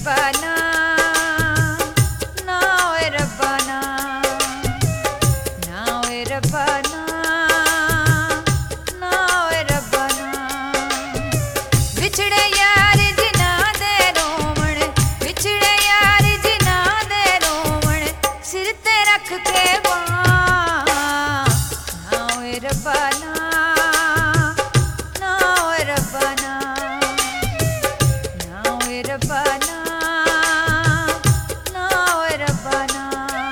रब्बाना ना ओए रब्बाना ना ओए रब्बाना ना ओए रब्बाना विछड़े यार जिना दे रोवण विछड़े यार जिना दे रोवण सिर ते रख के बां ना ओए रब्बाना ना ओए रब्बाना ना ओए रब्बाना ना ओए रब्बाना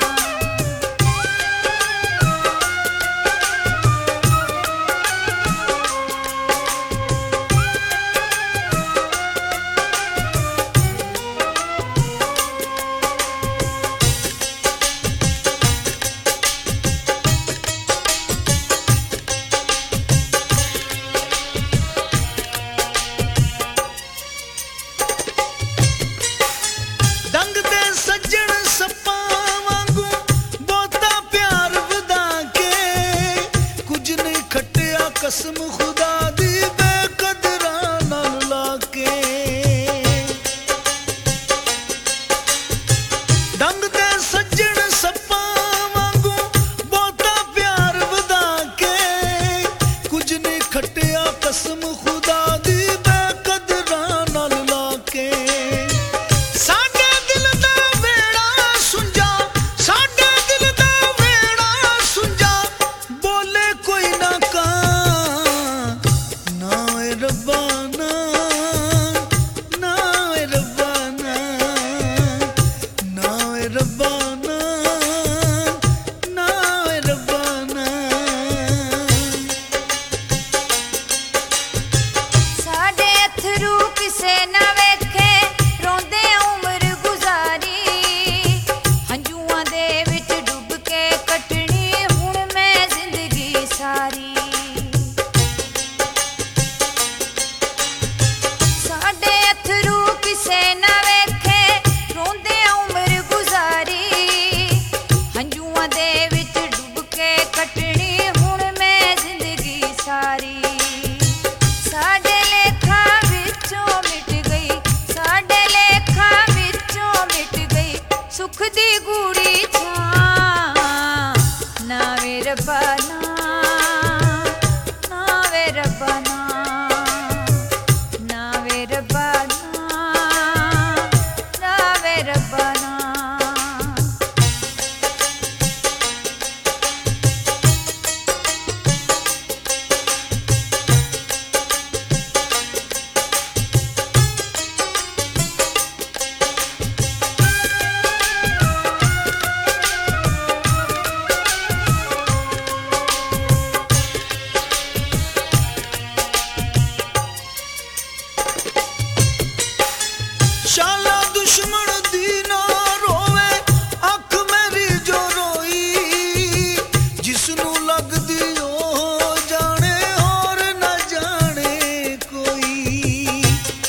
ਡੰਗ ਦੇ ਸੱਜਣ ਸੱਪਾਂ ਵਾਂਗੂ ਬਹੁਤਾ ਪਿਆਰ ਵਧਾ ਕੇ ਕੁਝ ਨਹੀਂ ਖੱਟਿਆ ਕਸਮ ਖੁਦਾ ਦੀ ਬੇਕਦਰਾਂ ਨਾਲ ਲਾ ਕੇ ਡੰਗ ਦੇ ਸੱਜਣ ਸੱਪਾਂ ਵਾਂਗੂ ਬਹੁਤਾ ਪਿਆਰ ਵਧਾ ਕੇ ਕੁਝ ਨਹੀਂ ਖੱਟਿਆ ਕਸਮ ਖੁਦਾ ਦੀ ਬੇਕਦਰਾਂ ਨਾਲ ਲਾ ਕੇ ਸਾਡੇ ਦਿਲ ਦਾ ਵੇੜਾ ਸੁੰਝਾ ਸਾਡੇ ਦਿਲ ਦਾ ਵੇੜਾ ਸੁੰਝਾ ਬੋਲੇ ਕੋਈ ਨਾ ਕਾਂ ਨਾ ਏ ਰੱਬਾਨਾ ਨਾ ਏ ਰੱਬਾਨਾ ਨਾ ਏ ਰੱਬਾਨਾ ਨਾ ਏ ਰੱਬਾਨਾ साडे अथरू किसे ना वेखे रोंदे उमर गुजारी हंजुआं दे विच डुब के कटनी हुण मैं जिंदगी सारी साडे अथरू किसे ना वेखे रोंदे उमर गुजारी हंजुआं दे विच डुब के कटनी हुण मैं जिंदगी सारी साडे लेखा विचों मिट गई साडे लेखा विचों मिट गई सुख दी गूड़ी छां ना वे रब्बाना ना वे रब्बाना ना वे रब्बाना ना वे रब्बाना शाला दुश्मन दी ना रोवे अख मेरी जो रोई जिसनू लगदी ओ जाने और ना जाने कोई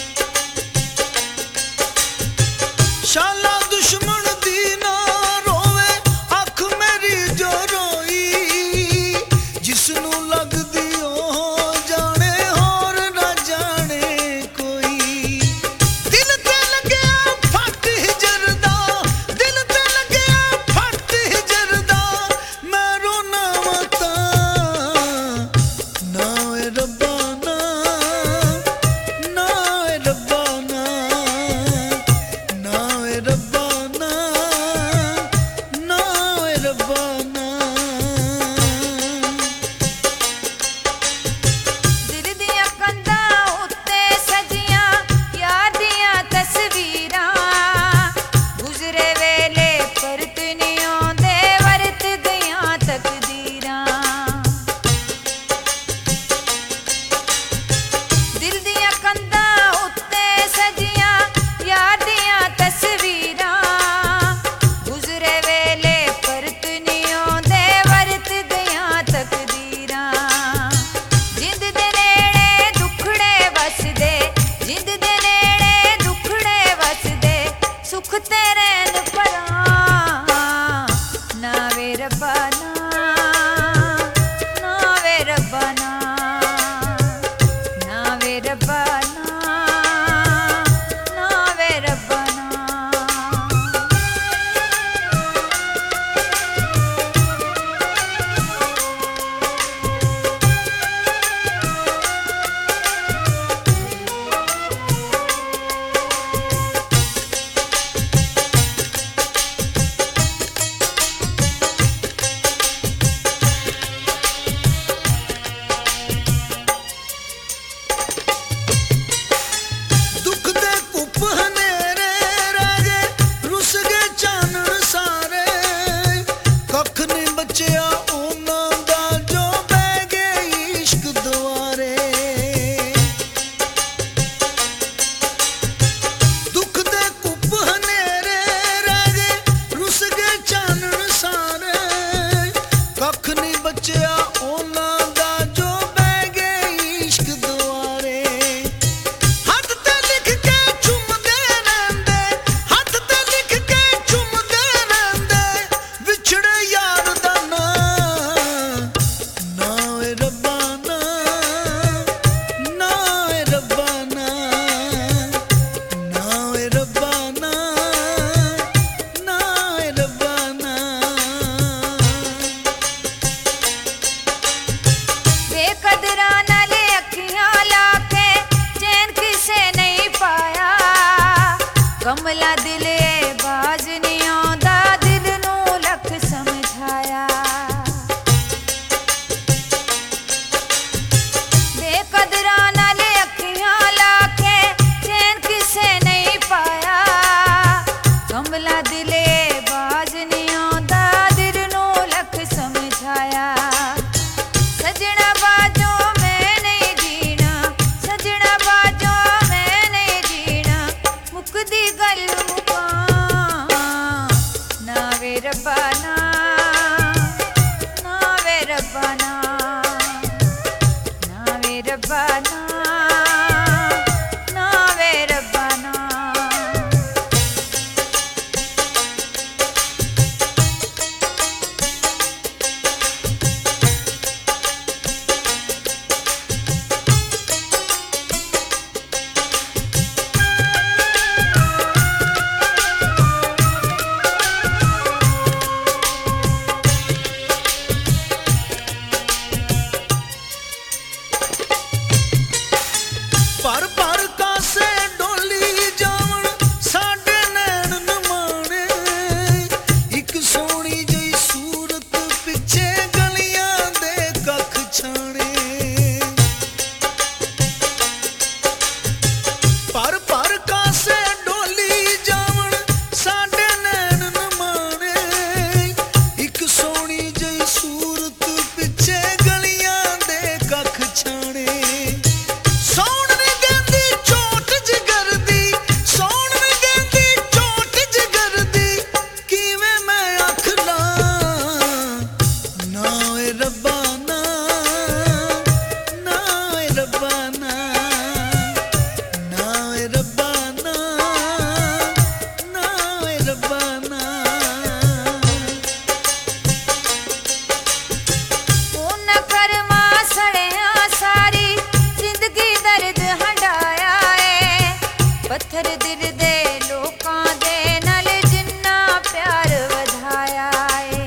शाला दुश्मन दी ना रोवे अख मेरी जो रोई जिसनू लगदी ओ जाने और ना जाने कोई दिल ते लगया फट जरदा दिल ते लगया फट जरदा मैं रोना मता ना ए रब्बाना ना ए रब्बाना ना ए रब्बाना ना ए रब्बाना दिल दियां कंधां उत्ते सजियां यार दियां तस्वीरां गुजरे वेले परत नी आउंदे वरत गईयां तकदीरां दिल दियां कंधां उत्ते सजियां यार दियां तस्वीरां गुजरे वेले परत नी आउंदे वरत गईयां तकदीरां जिंद दे नेड़े दुखड़े वसदे जिंद दे नेड़े दुखड़े वसदे सुख तेरे न परां ना वे रब्बाना ना वे रब्बाना ना वे रब्बाना ना वे रब्बाना ਕਮਲਾ ਦਿਲ ਏ ਬਾਜ ਨੀ ਆਉਂਦਾ ਦਿਲ ਨੂੰ ਲੱਖ ਸਮਝਾਇਆ ਬੇਕਦਰਾਂ ਨਾਲ ਅੱਖੀਆਂ ਲਾ ਕੇ ਚੈਨ ਕਿਸੇ ਨਹੀਂ ਪਾਇਆ ਕਮਲਾ ਦਿਲ ਏ ਬਾਜ ਨੀ ਆਉਂਦਾ ਦਿਲ ਨੂੰ ਲੱਖ ਸਮਝਾਇਆ ਸਜਣਾ ਬਾਜੋ ਮੈਂ ਨਹੀਂ ਜੀਣਾ ਸਜਣਾ ਬਾਜੋ ਮੈਂ ਨਹੀਂ ਜੀਣਾ ਮੁੱਕਦੀ ਗੱਲ ਮੁਕਾਂ ਨਾ ਵੇ ਰੱਬਾ ਨਾ ਵੇ ਰੱਬਾ ਨਾ ਵੇ ਰੱਬਾ ਨਾ ਵੇ ਰੱਬਾ ਨਾ ਪਰ ਪਰ ਕਾਸੇ ਡੋਲੀ ਜਾਵਣ ਸਾਡੇ ਨੈਣ ਨਮਾਣੇ ਇੱਕ ਸੋਹਣੀ ਜਿਹੀ ਸੂਰਤ ਪਿੱਛੇ ਗਲੀਆਂ ਦੇ ਕੱਖ ਛਾਣੇ ਪਰ ਪਰ ਕਾਸੇ ਡੋਲੀ ਜਾਵਣ ਸਾਡੇ ਨੈਣ ਨਮਾਣੇ ਇੱਕ ਸੋਹਣੀ ਜਿਹੀ ਸੂਰਤ ਪਿੱਛੇ ਗਲੀਆਂ ਦੇ ਕੱਖ ਛਾਣੇ ਸੌਣ ਨੀ ਦਿੰਦੀ ਚੋਟ ਜਿਗਰ ਦੀ ਸੌਣ ਨੀ ਦਿੰਦੀ ਚੋਟ ਜਿਗਰ ਦੀ ਕਿਵੇਂ ਮੈਂ ਅੱਖ ਲਾਂ ਨਾ ਏ ਰੱਬਾ ਨਾ ਏ ਰੱਬਾ ਨਾ ਏ ਰੱਬਾ ਨਾ ਏ ਰੱਬਾ ਨਾ ਉਹ ਨਾ ਕਰਮਾ ਸੜਿਆ ਸਾਰੀ ਜ਼ਿੰਦਗੀ ਦਰਦ ਹੰਡਾਇਆ ਏ ਪੱਥਰ ਦਿਲ ਦੇ ਲੋਕਾਂ ਦੇ ਨਾਲ ਜਿੰਨਾ ਪਿਆਰ ਵਧਾਇਆ ਏ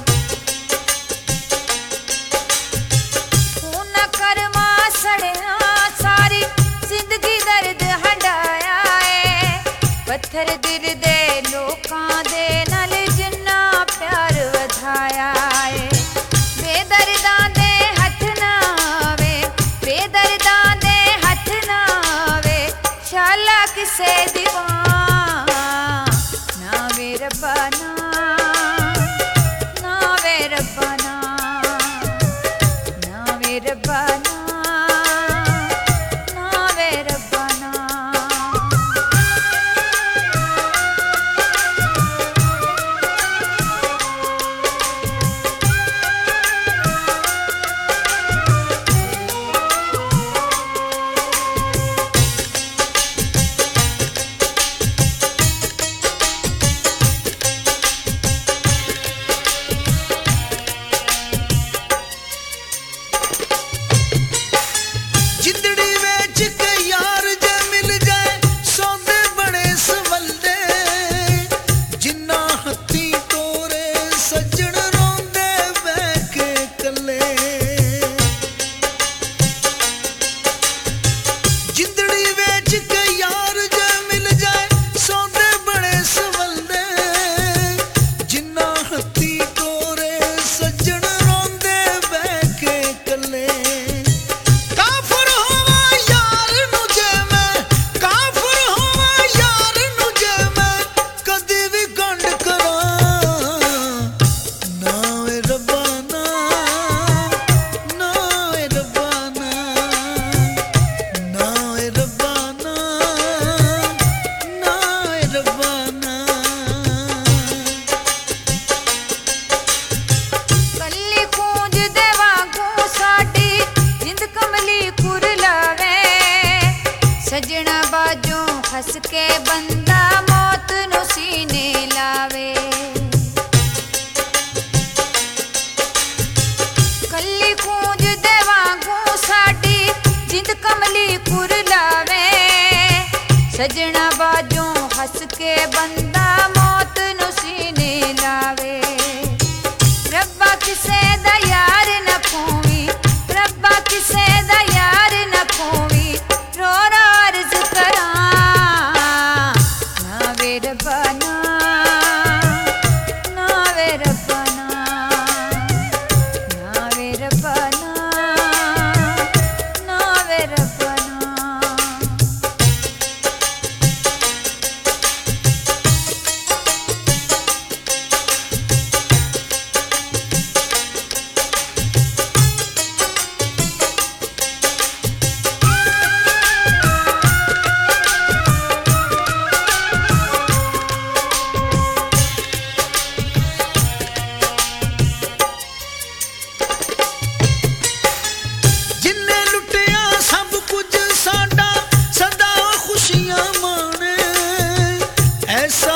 ਉਹ ਨਾ ਕਰਮਾ ਸੜਿਆ ਸਾਰੀ ਜ਼ਿੰਦਗੀ ਦਰਦ ਹੰਡਾਇਆ ਏ ਪੱਥਰ ਦਿਲ ਦੇ ਲੋਕਾਂ ਦੇ ਨਾਲ ਜਿੰਨਾ ਪਿਆਰ ਵਧਾਇਆ ਏ ਬੇਦਰਦਾਂ ਦੇ ਹੱਥ ਨਾ ਆਵੇ ਬੇਦਰਦਾਂ ਦੇ ਹੱਥ ਨਾ ਆਵੇ ਸ਼ਾਲਾ ਕਿਸੇ ਦੀਵਾਨ ਨਾ ਵੇ ਰੱਬਾ ਨਾ ਵੇ ਰੱਬਾ ਨਾ ਵੇ ਰੱਬਾ ਨਾ ਵੇ ਰੱਬਾ ਨਾ ਜਿੰਦੜੀ ਵਿੱਚ ਕੇ ਯਾਰ ਜੇ ਮਿਲ ਜਾਏ ਸੌਦੇ ਬਣੇ ਸਵੱਲੇ ਜਿੰਨਾ ਹੱਥੀ ਤੋਰੇ ਸੱਜਣ ਰੋਂਦੇ ਬਹਿ ਕੇ ਕੱਲੇ ਜਿੰਦੜੀ ਵਿੱਚ ਕੇ ਯਾਰ ਜੇ ਮਿਲ ਜਾਏ ਸੌਦੇ ਬਣੇ ਸਵੱਲੇ ਜਿੰਨਾ ਹੱਥੀ ਤੋਰੇ ਸੱਜਣ ਰੋਂਦੇ ਬਹਿ ਕੇ ਕੱਲੇ ਕਾਫਰ ਹੋਵਾਂ ਯਾਰ ਨੂੰ ਜੇ ਮੈਂ ਕਾਫਰ ਹੋਵਾਂ ਯਾਰ ਨੂੰ ਜੇ ਮੈਂ ਕਦੇ ਵੀ ਗੰਢ ਕਰਾਂ ਨਾ ਏ ਰੱਬਾ ਨਾ ਏ ਰੱਬਾ ਨਾ ਏ ਰੱਬਾ ਨਾ ਏ ਰੱਬਾ ਨਾ ਕੱਲੀ ਖੂੰਜ ਦੇ ਵਾਂਗੂ ਸਾਡੀ ਜਿੰਦ ਕਮਲੀ ਕੁਰ ਲਾਵੇ ਸਜਣਾ ਬਾਜੋਂ ਹੱਸ ਕੇ ਬੰਦਾ ਮੌਤ ਨੂੰ ਸੀਨੇ ਲਾਵੇ ਕੱਲੀ ਖੂੰਜ ਦੇ ਵਾਂਗੂ ਸਾਡੀ ਜਿੰਦ ਕਮਲੀ ਕੁਰ ਲਾਵੇ ਸਜਣਾ ਬਾਜੋਂ ਹੱਸ ਕੇ ਬੰਦਾ ਮੌਤ ਨੂੰ ਸੀਨੇ ਲਾਵੇ ਰੱਬਾ ਕਿਸੇ ਦਾ ਯਾਰ ਨਾ ਖੋਵੀਂ ਰੱਬਾ ਕਿਸੇ ਦਾ ਯਾਰ ਨਾ ਖੋਵੀਂ ਰੋ ਰੋ ਅਰਜ਼ ਕਰਾਂ ਨਾ ਵੇ वे रब्बा ना, ना वे रब्बा ना, ना वे रब्बा ना, ना वे रब्बा ना। ऐसा